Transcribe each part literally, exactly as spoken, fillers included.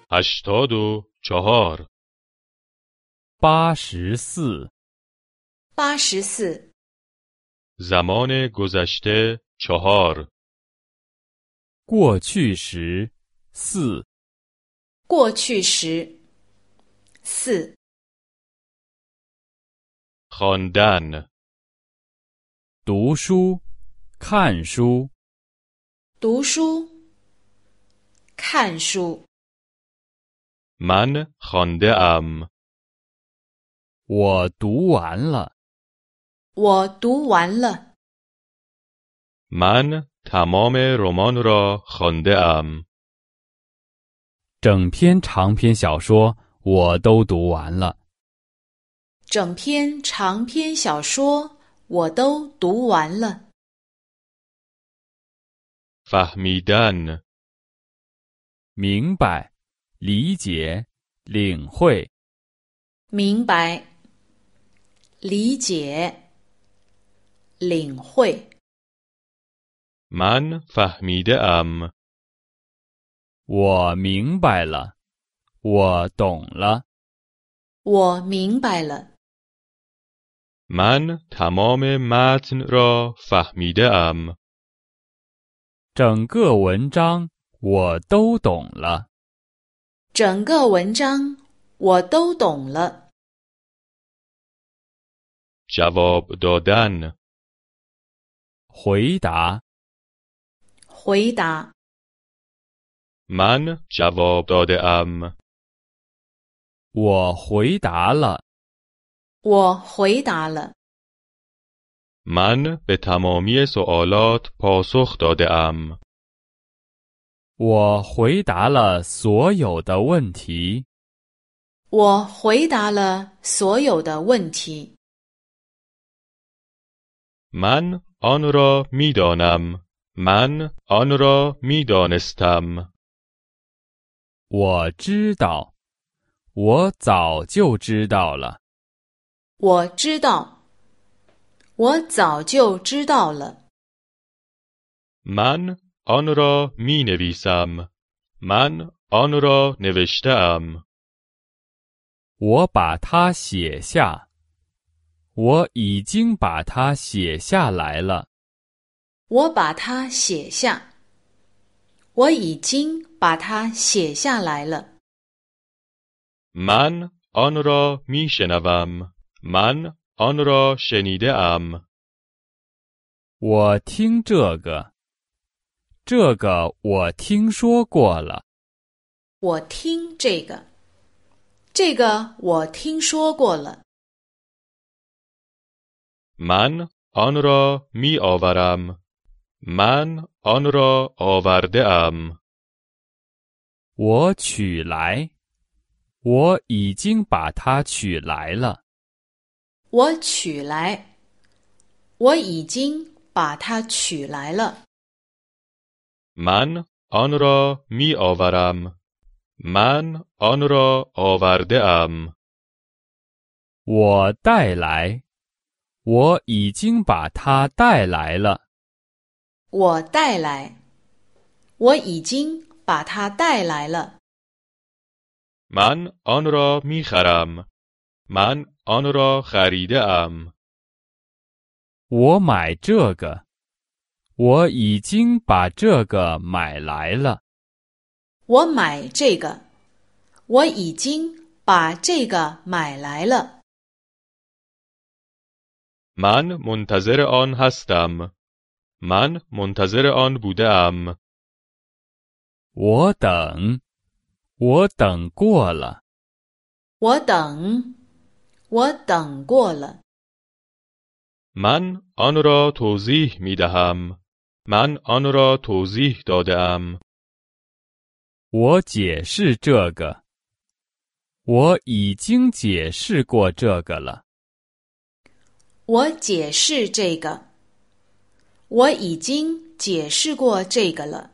هشتاد و چهار 八十四， 八十四， زمان گذشته چهار 过去时四， 过去时四， خواندن 读书，看书， 读书，看书。 من خوانده ام 我读完了。 我读完了。 من تمام رمان را خوانده ام 整篇长篇小说我都读完了。 整篇长篇小说我都读完了。 فهمیدن 明白，理解，领会。 明白，理解，领会。 من فهمیده ام 我明白了，我懂了。 我明白了。 من تمام متن را فهمیده ام 整个文章我都懂了。 整个文章我都懂了。 جواب دادن 回答， 回答， من جواب داده ام 我回答了。 我回答了。 من به تمامی سوالات پاسخ داده ام 我回答了所有的问题。 我回答了所有的问题。 من آن را می دانم من آن را می دانستم 我知道，我早就知道了。 我知道，我早就知道了。 من آن را می نویسم من آن را نوشته ام 我把它写下，我已经把它写下来了。 我把它写下，我已经把它写下来了。 من آن را می شنوم من آن را شنیده ام 我听这个，这个我听说过了。 我听这个，这个我听说过了。 من آن را می آورم من آن را آورده ام 我取来，我已经把它取来了。 我取来，我已经把它取来了。 من آن را می آورم من آن را آورده ام 我带来，我已经把它带来了。 我带来，我已经把它带来了。 من آن را می خرم من آن را خریده ام 我买这个，我已经把这个买来了。 我买这个，我已经把这个买来了。 من منتظر آن هستم من منتظر آن بوده ام 我等，我等过了。 我等，我等过了。 من آن را توضیح می دهم من آن را توضیح داده ام 我解释这个，我已经解释过这个了。 我解释这个，我已经解释过这个了。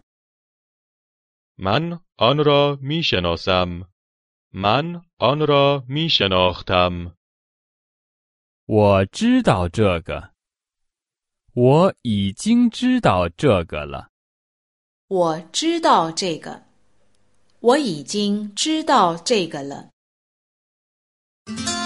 من آن را می شناسم من آن را می شناختم 我知道这个，我已经知道这个了。 我知道这个， 我已经知道这个了。